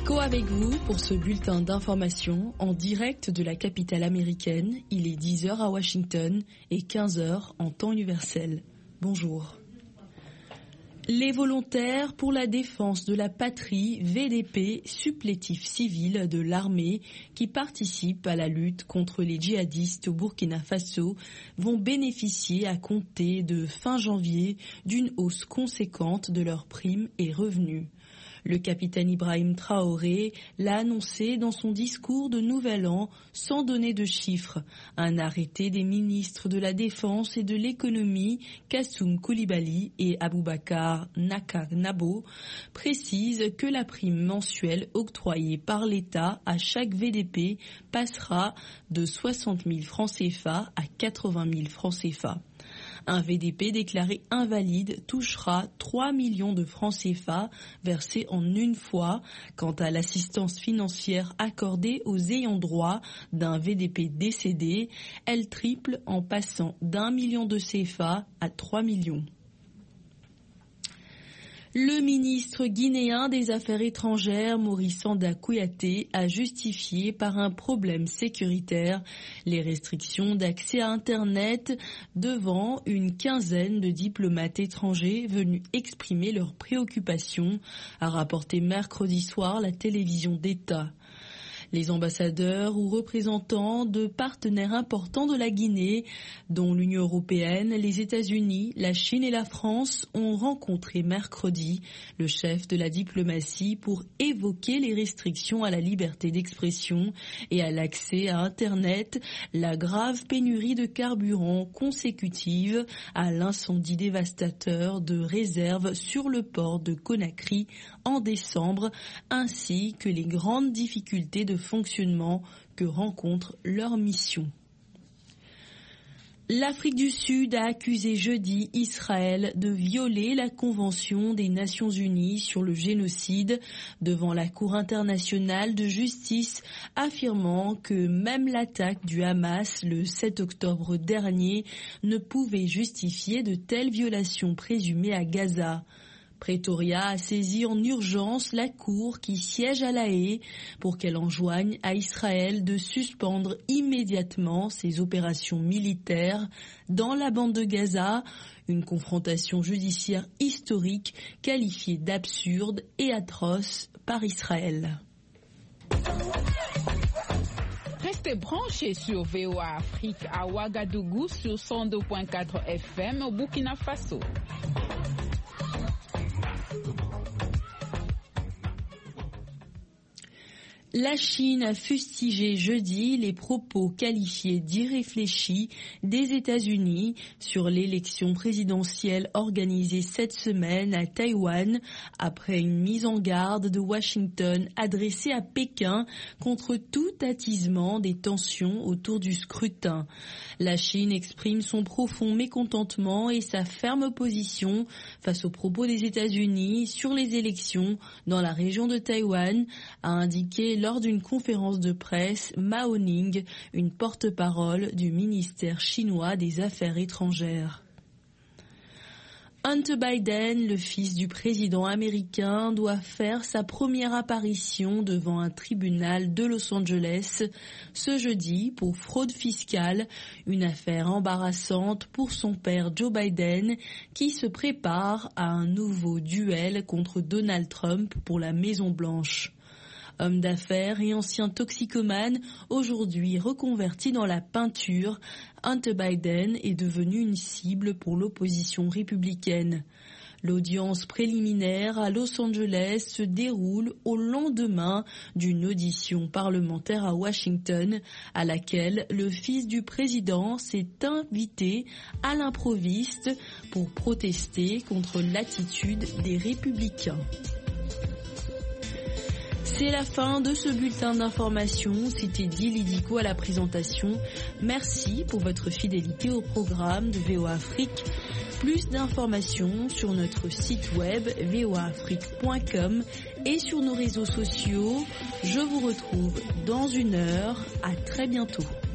Dico avec vous pour ce bulletin d'information en direct de la capitale américaine. Il est 10h à Washington et 15h en temps universel. Bonjour. Les volontaires pour la défense de la patrie, VDP, supplétifs civils de l'armée qui participent à la lutte contre les djihadistes au Burkina Faso, vont bénéficier à compter de fin janvier d'une hausse conséquente de leurs primes et revenus. Le capitaine Ibrahim Traoré l'a annoncé dans son discours de Nouvel An sans donner de chiffres. Un arrêté des ministres de la Défense et de l'Économie, Kassoum Koulibaly et Aboubakar Nabo, précise que la prime mensuelle octroyée par l'État à chaque VDP passera de 60 000 francs CFA à 80 000 francs CFA. Un VDP déclaré invalide touchera 3 millions de francs CFA versés en une fois. Quant à l'assistance financière accordée aux ayants droit d'un VDP décédé, elle triple en passant d'1 million de CFA à 3 millions. Le ministre guinéen des Affaires étrangères, Maurice Sanda Kouyaté, a justifié par un problème sécuritaire les restrictions d'accès à Internet devant une quinzaine de diplomates étrangers venus exprimer leurs préoccupations, a rapporté mercredi soir la télévision d'État. Les ambassadeurs ou représentants de partenaires importants de la Guinée, dont l'Union européenne, les États-Unis, la Chine et la France, ont rencontré mercredi le chef de la diplomatie pour évoquer les restrictions à la liberté d'expression et à l'accès à Internet, la grave pénurie de carburant consécutive à l'incendie dévastateur de réserve sur le port de Conakry en décembre, ainsi que les grandes difficultés de fonctionnement que rencontre leur mission. L'Afrique du Sud a accusé jeudi Israël de violer la Convention des Nations Unies sur le génocide devant la Cour internationale de justice, affirmant que même l'attaque du Hamas le 7 octobre dernier ne pouvait justifier de telles violations présumées à Gaza. Pretoria a saisi en urgence la Cour qui siège à La Haye pour qu'elle enjoigne à Israël de suspendre immédiatement ses opérations militaires dans la bande de Gaza, une confrontation judiciaire historique qualifiée d'absurde et atroce par Israël. Restez branchés sur VOA Afrique à Ouagadougou sur 102.4 FM au Burkina Faso. La Chine a fustigé jeudi les propos qualifiés d'irréfléchis des États-Unis sur l'élection présidentielle organisée cette semaine à Taïwan après une mise en garde de Washington adressée à Pékin contre tout attisement des tensions autour du scrutin. La Chine exprime son profond mécontentement et sa ferme position face aux propos des États-Unis sur les élections dans la région de Taïwan, a indiqué lors d'une conférence de presse Mao Ning, une porte-parole du ministère chinois des Affaires étrangères. Hunter Biden, le fils du président américain, doit faire sa première apparition devant un tribunal de Los Angeles ce jeudi pour fraude fiscale, une affaire embarrassante pour son père Joe Biden qui se prépare à un nouveau duel contre Donald Trump pour la Maison-Blanche. Homme d'affaires et ancien toxicomane, aujourd'hui reconverti dans la peinture, Hunter Biden est devenu une cible pour l'opposition républicaine. L'audience préliminaire à Los Angeles se déroule au lendemain d'une audition parlementaire à Washington, à laquelle le fils du président s'est invité à l'improviste pour protester contre l'attitude des républicains. C'est la fin de ce bulletin d'information. C'était Dili Diko à la présentation. Merci pour votre fidélité au programme de VOA Afrique. Plus d'informations sur notre site web voaafrique.com et sur nos réseaux sociaux. Je vous retrouve dans une heure. À très bientôt.